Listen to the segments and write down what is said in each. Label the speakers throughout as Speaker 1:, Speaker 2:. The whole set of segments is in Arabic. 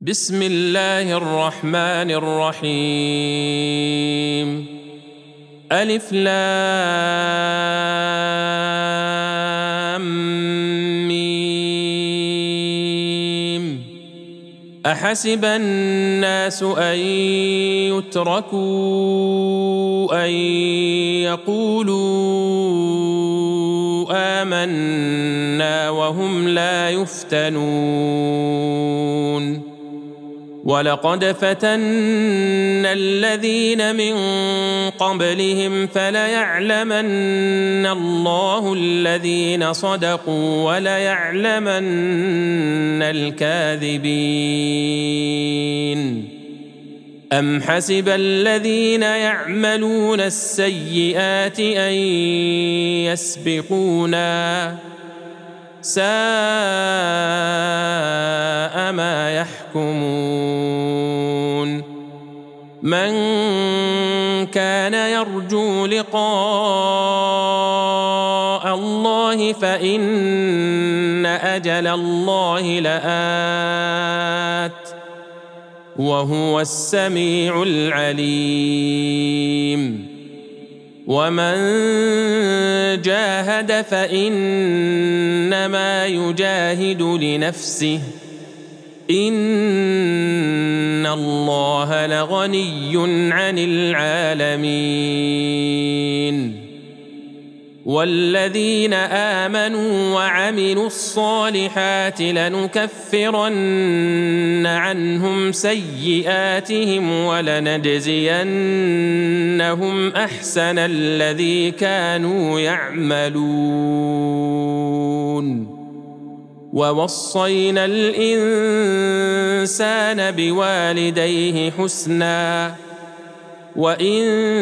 Speaker 1: بسم الله الرحمن الرحيم. ألف لام ميم. أحسب الناس أن يتركوا أن يقولوا آمنا وهم لا يفتنون. ولقد فتنا الذين من قبلهم فليعلمن الله الذين صدقوا وليعلمن الكاذبين. أم حسب الذين يعملون السيئات أن يسبقونا ساء ما يحكمون. من كان يرجو لقاء الله فإن أجل الله لآت وهو السميع العليم. ومن جاهد فإنما يجاهد لنفسه إن الله لغني عن العالمين. والذين آمنوا وعملوا الصالحات لنكفرن عنهم سيئاتهم ولنجزينهم أحسن الذي كانوا يعملون. ووصينا الإنسان بوالديه حسنا وإن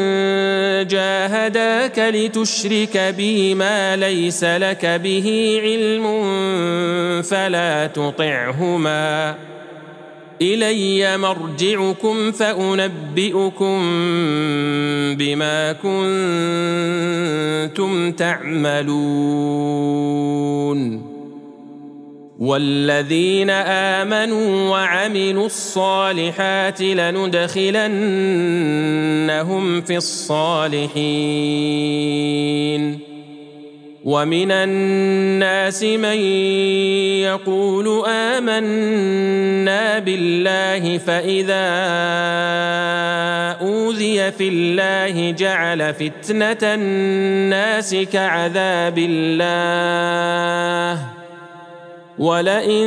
Speaker 1: جاهداك لتشرك بي ما ليس لك به علم فلا تطعهما إلي مرجعكم فأنبئكم بما كنتم تعملون. والذين آمنوا وعملوا الصالحات لندخلنهم في الصالحين. ومن الناس من يقول آمنا بالله فإذا أوذي في الله جعل فتنة الناس كعذاب الله ولئن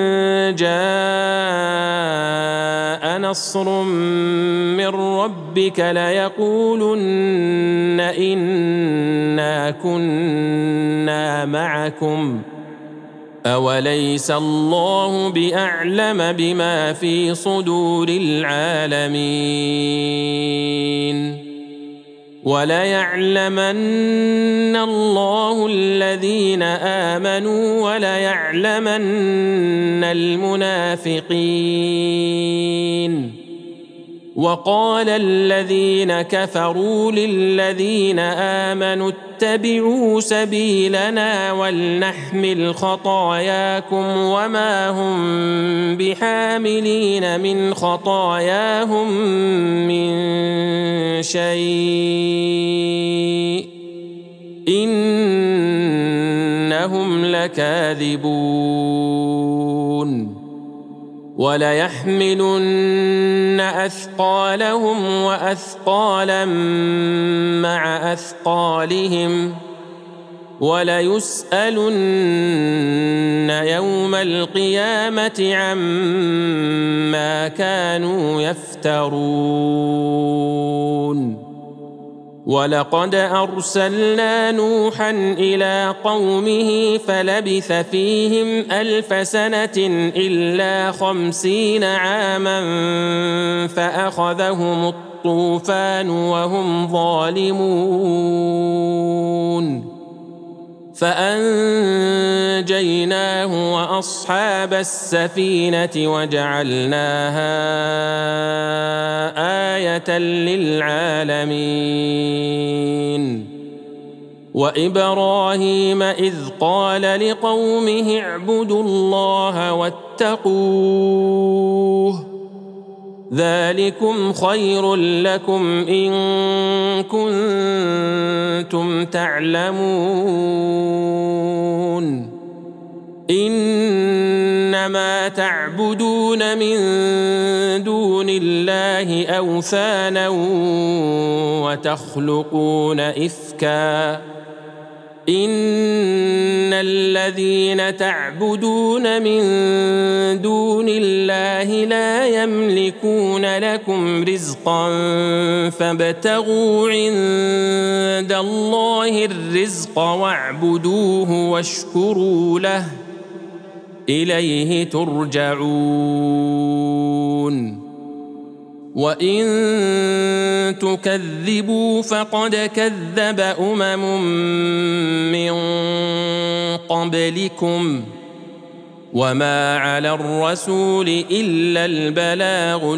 Speaker 1: جاء نصر من ربك ليقولن إنا كنا معكم أوليس الله بأعلم بما في صدور العالمين. وليعلمن الله الذين آمنوا وليعلمن المنافقين. وقال الذين كفروا للذين آمنوا اتبعوا سبيلنا ولنحمل خطاياكم وما هم بحاملين من خطاياهم من شيء إنهم لكاذبون. وليحملن أثقالهم وأثقالا مع أثقالهم وليسألن يوم القيامة عما كانوا يفترون. ولقد أرسلنا نوحا إلى قومه فلبث فيهم 1000 سنة إلا 50 عاما فأخذهم الطوفان وهم ظالمون فأنجيناه وأصحاب السفينة وجعلناها آية للعالمين. وإبراهيم إذ قال لقومه اعبدوا الله واتقوه ذلكم خير لكم إن كنتم تعلمون إنما تعبدون من دون الله أوثانا وتخلقون إفكا إن الذين تعبدون من دون الله لا يملكون لكم رزقا فابتغوا عند الله الرزق واعبدوه واشكروا له إليه ترجعون وإن تكذبوا فقد كذب من قبلكم وما على الرسول إلا البلاغ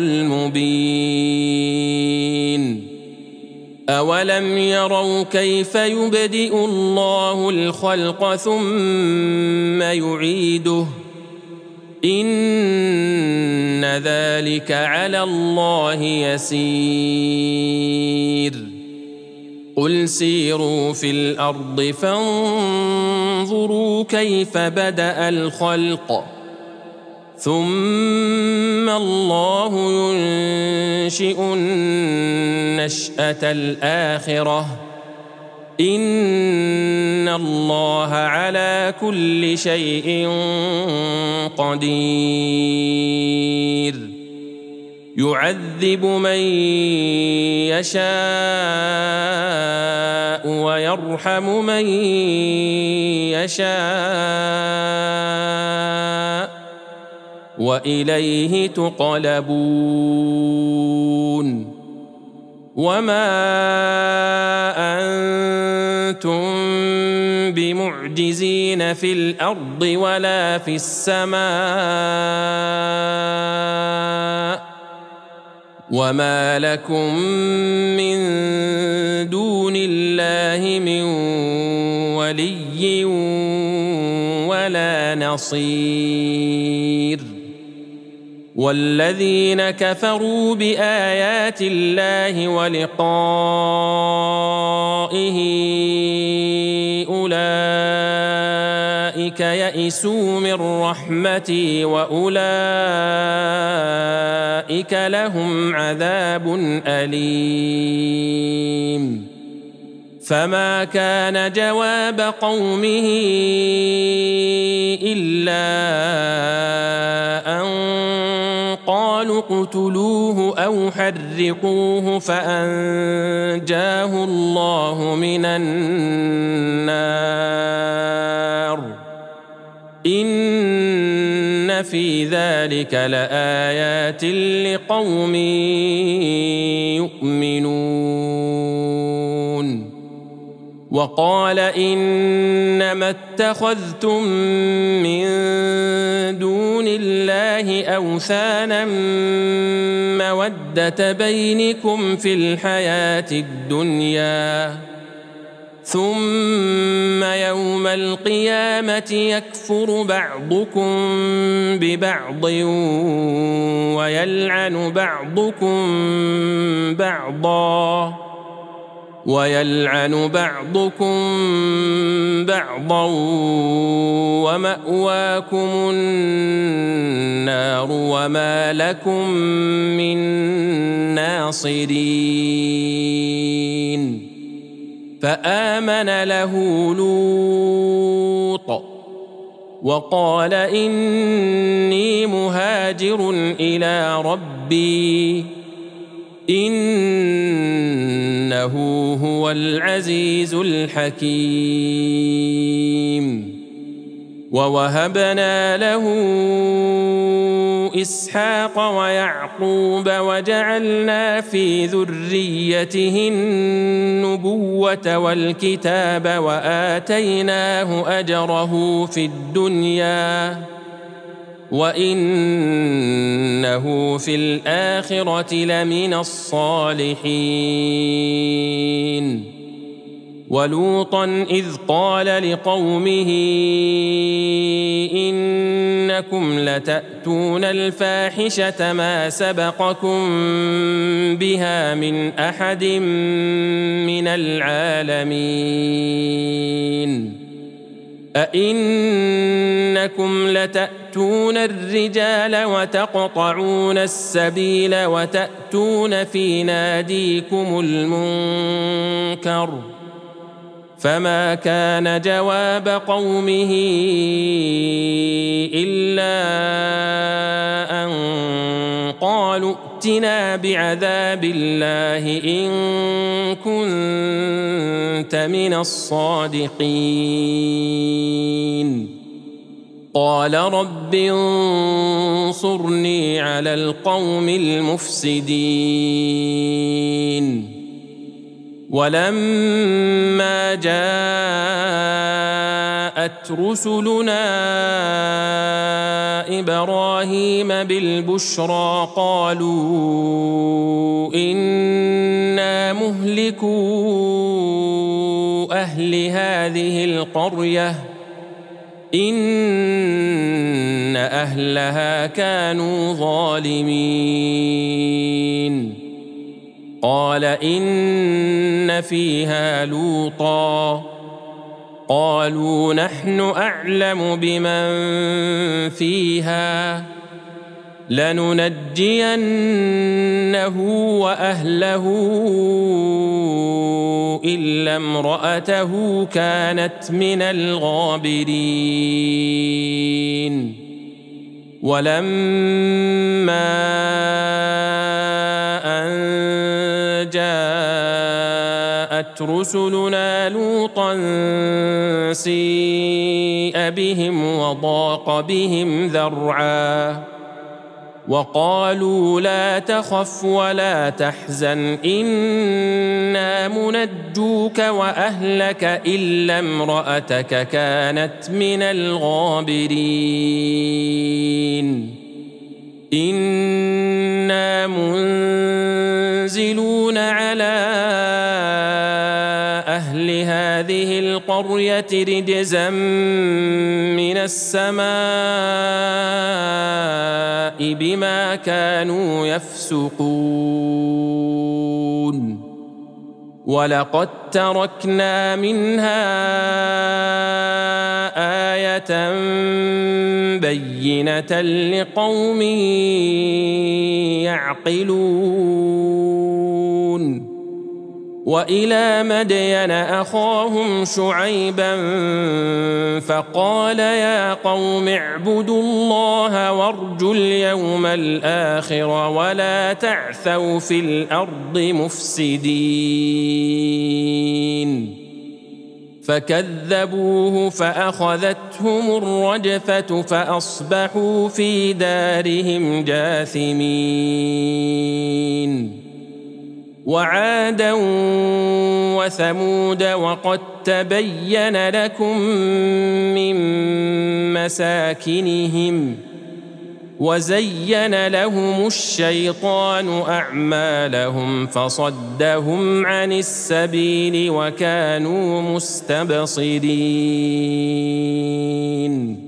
Speaker 1: المبين أولم يروا كيف يبدئ الله الخلق ثم يعيده إن ذلك على الله يسير قل سيروا في الأرض فانظروا كيف بدأ الخلق ثم الله ينشئ النشأة الآخرة إن الله على كل شيء قدير يعذب من يشاء ويرحم من يشاء وإليه تقلبون وما أنتم بمعجزين في الأرض ولا في السماء وما لكم من دون الله من ولي ولا نصير والذين كفروا بآيات الله ولقائه أولئك يئسوا من رحمتي وأولئك لهم عذاب أليم فما كان جواب قومه إلا أن قالوا اقتلوه أو حرقوه فأنجاه الله من النار إن في ذلك لآيات لقوم يؤمنون وقال إنما اتخذتم من دون الله أوثانا مودة بينكم في الحياة الدنيا ثم يوم القيامة يكفر بعضكم ببعض ويلعن بعضكم بعضا ومأواكم النار وما لكم من ناصرين فآمن له لوط وقال إني مهاجر إلى ربي إنه هو العزيز الحكيم ووهبنا له إسحاق ويعقوب وجعلنا في ذريته النبوة والكتاب وآتيناه أجره في الدنيا وإنه في الآخرة لمن الصالحين ولوطا إذ قال لقومه إنكم لتأتون الفاحشة ما سبقكم بها من أحد من العالمين أئنكم لتأتون الرجال وتقطعون السبيل وتأتون في ناديكم المنكر فما كان جواب قومه إلا أن قالوا ائتنا بعذاب الله إن كنت من الصادقين قال رب انصرني على القوم المفسدين ولما جاءت رسلنا إبراهيم بالبشرى قالوا إنا مهلكو أهل هذه القرية إن أهلها كانوا ظالمين قال إن فيها لوطا قالوا نحن أعلم بمن فيها لننجينه وأهله إلا امرأته كانت من الغابرين ولما أن جاءت رسلنا لوطا سيء بهم وضاق بهم ذرعا وقالوا لا تخف ولا تحزن إنا منجوك وأهلك إلا امرأتك كانت من الغابرين إنا منزلون على أهل هذه القرية رجزا من السماء بما كانوا يفسقون ولقد تركنا منها آية بينة لقوم يعقلون وإلى مدين أخاهم شعيبا فقال يا قوم اعبدوا الله وارجوا اليوم الآخر ولا تعثوا في الأرض مفسدين فكذبوه فأخذتهم الرجفة فأصبحوا في دارهم جاثمين وعادا وثمود وقد تبين لكم من مساكنهم وزين لهم الشيطان أعمالهم فصدهم عن السبيل وكانوا مستبصرين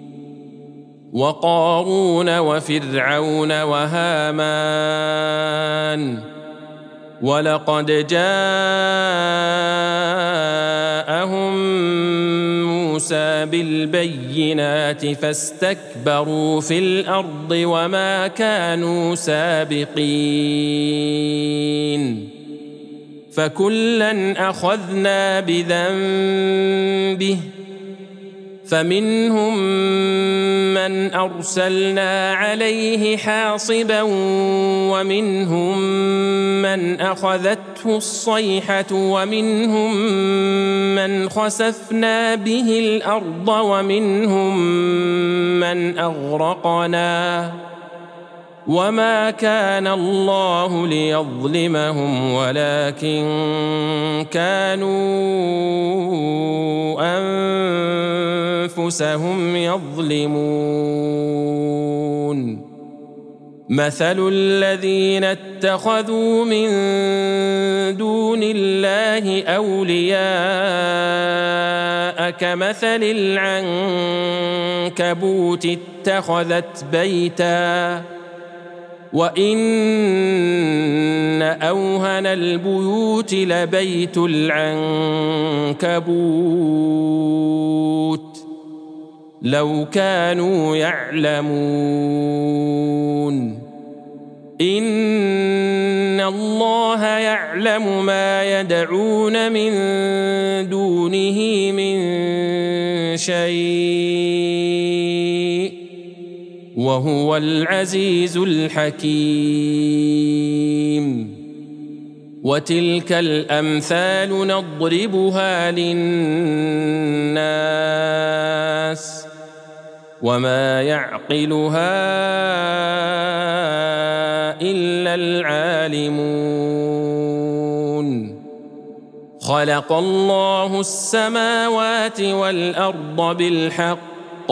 Speaker 1: وقارون وفرعون وهامان ولقد جاءهم موسى بالبينات فاستكبروا في الأرض وما كانوا سابقين فكلا أخذنا بذنبه فمنهم من أرسلنا عليه حاصبا ومنهم من أخذته الصيحة ومنهم من خسفنا به الأرض ومنهم من أغرقنا وما كان الله ليظلمهم ولكن كانوا أنفسهم يظلمون مثل الذين اتخذوا من دون الله أولياء كمثل العنكبوت اتخذت بيتا وإن أوهن البيوت لبيت العنكبوت لو كانوا يعلمون إن الله يعلم ما يدعون من دونه من شيء وهو العزيز الحكيم وتلك الأمثال نضربها للناس وما يعقلها إلا العالمون خلق الله السماوات والأرض بالحق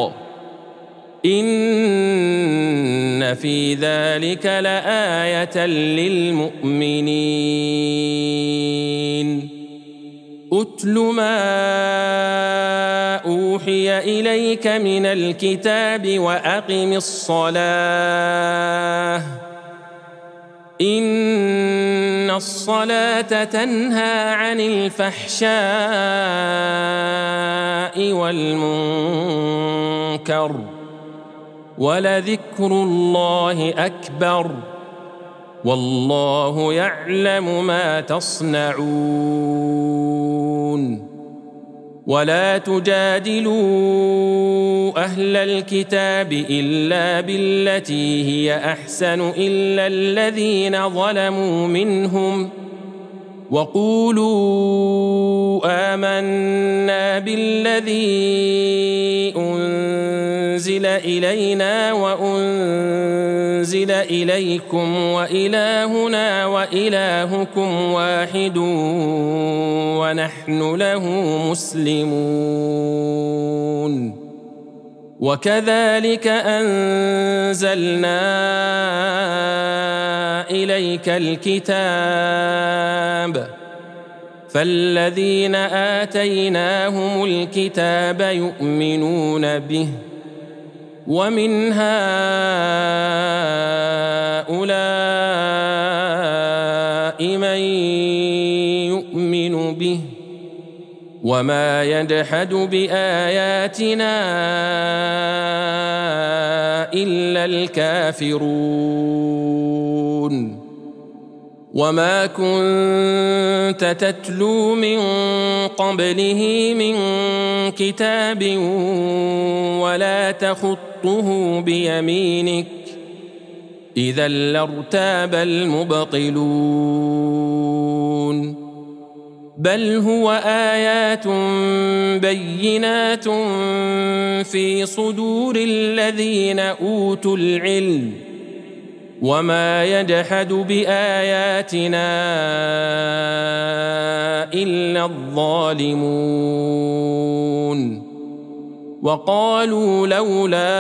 Speaker 1: إن في ذلك لآية للمؤمنين أتل ما أوحي إليك من الكتاب وأقم الصلاة إن الصلاة تنهى عن الفحشاء والمنكر ولذكر الله أكبر والله يعلم ما تصنعون ولا تجادلوا أهل الكتاب إلا بالتي هي أحسن إلا الذين ظلموا منهم وقولوا آمنا بالذي أنزل إلينا وأنزل إليكم وإلهنا وإلهكم واحد ونحن له مسلمون وكذلك أنزلنا إليك الكتاب فالذين آتيناهم الكتاب يؤمنون به ومن هؤلاء من يؤمن به وما يجحد بآياتنا إلا الكافرون وما كنت تتلو من قبله من كتاب ولا تخطه بيمينك إذا لارتاب المبطلون بل هو آيات بينات في صدور الذين أوتوا العلم وما يجحد بآياتنا إلا الظالمون وقالوا لولا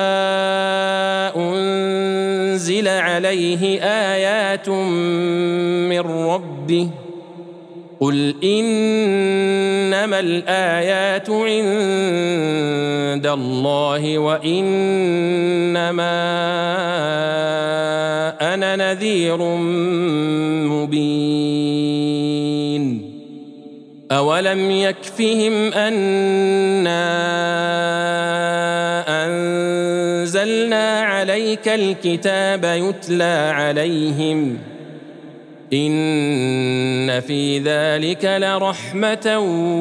Speaker 1: أنزل عليه آيات من ربه قل إنما الآيات عند الله وإنما أنا نذير مبين أولم يكفهم أنا أنزلنا عليك الكتاب يتلى عليهم إن في ذلك لرحمة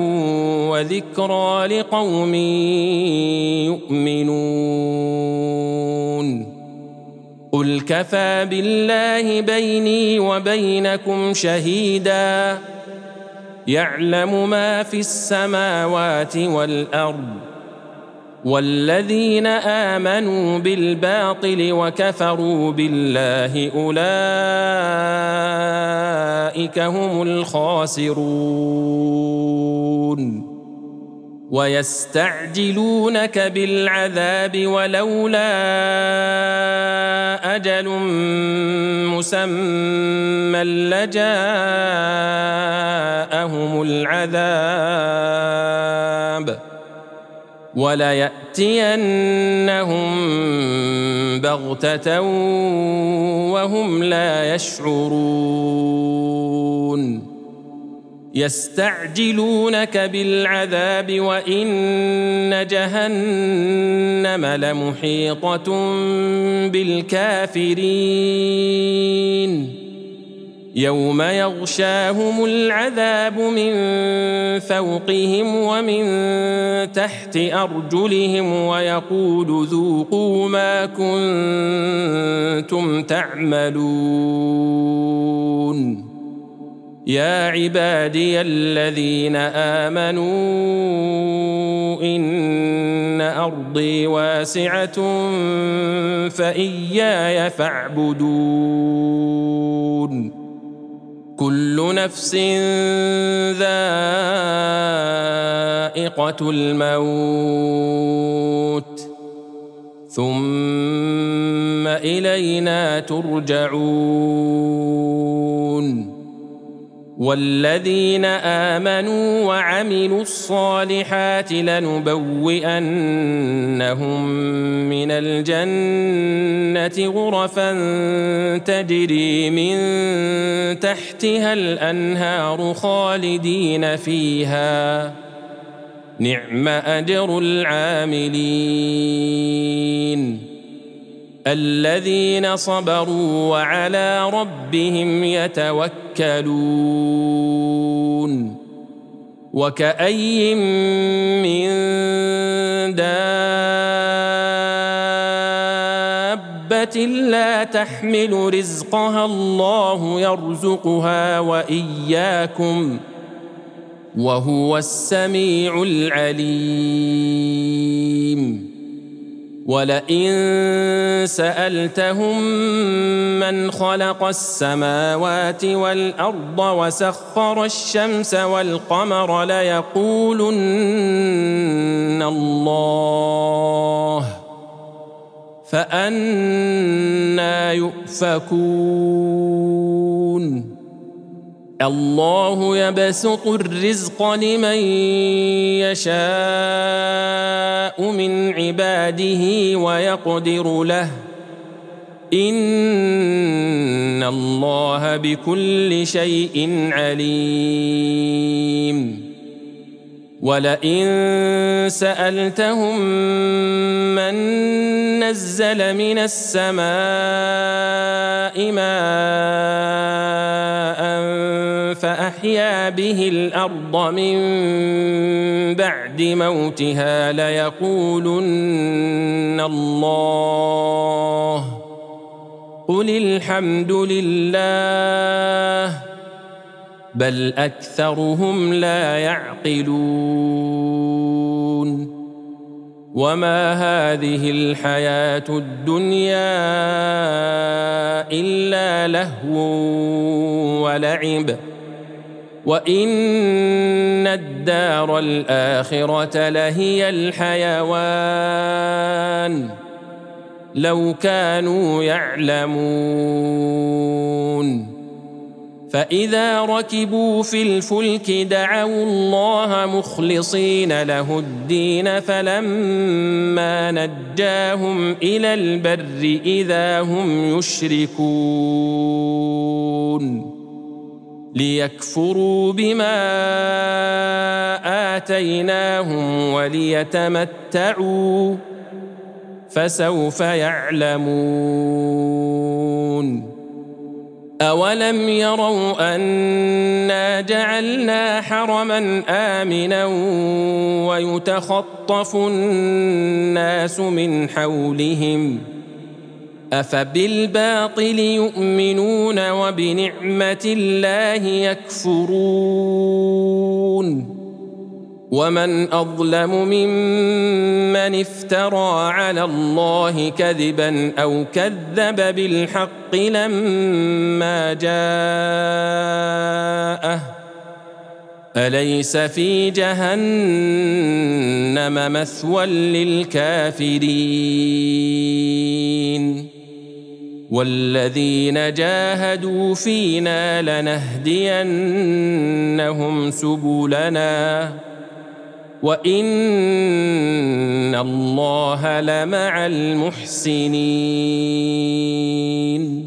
Speaker 1: وذكرى لقوم يؤمنون قل كفى بالله بيني وبينكم شهيدا يعلم ما في السماوات والأرض والذين آمنوا بالباطل وكفروا بالله أولئك هم الخاسرون ويستعجلونك بالعذاب ولولا أجل مسمى لجاءهم العذاب وليأتينهم بغتة وهم لا يشعرون يستعجلونك بالعذاب وإن جهنم لمحيطة بالكافرين يوم يغشاهم العذاب من فوقهم ومن تحت أرجلهم ويقول ذوقوا ما كنتم تعملون يا عبادي الذين آمنوا إن أرضي واسعة فإياي فاعبدون كل نفس ذائقة الموت ثم إلينا ترجعون والذين آمنوا وعملوا الصالحات لنبوئنهم من الجنة غرفا تجري من تحتها الأنهار خالدين فيها نعم أجر العاملين الذين صبروا وعلى ربهم يتوكلون وكأي من دابة لا تحمل رزقها الله يرزقها وإياكم وهو السميع العليم ولئن سألتهم من خلق السماوات والأرض وسخر الشمس والقمر ليقولن الله فأنى يؤفكون الله يبسط الرزق لمن يشاء من عباده ويقدر له إن الله بكل شيء عليم ولئن سألتهم من نزل من السماء ماء فأحيا به الأرض من بعد موتها ليقولن الله قل الحمد لله بل أكثرهم لا يعقلون وما هذه الحياة الدنيا إلا لهو ولعب وإن الدار الآخرة لهي الحيوان لو كانوا يعلمون فإذا ركبوا في الفلك دعوا الله مخلصين له الدين فلما نجاهم إلى البر إذا هم يشركون ليكفروا بما آتيناهم وليتمتعوا فسوف يعلمون أولم يروا أنا جعلنا حرما آمنا ويتخطف الناس من حولهم أفبالباطل يؤمنون وبنعمة الله يكفرون ومن أظلم ممن افترى على الله كذبا أو كذب بالحق لما جاءه أليس في جهنم مثوى للكافرين والذين جاهدوا فينا لنهدينهم سبلنا وإن الله لمع المحسنين